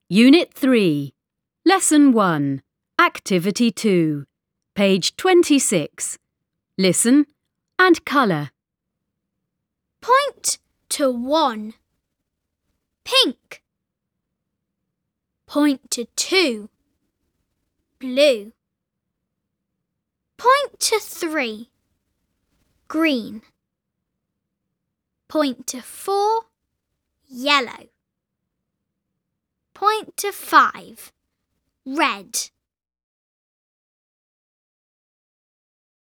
Unit 3, Lesson 1, Activity 2, page 26. Listen and colour. Point to 1. Pink. Point to 2. Blue. Point to 3. Green. Point to 4. Yellow. Point to 5. Red.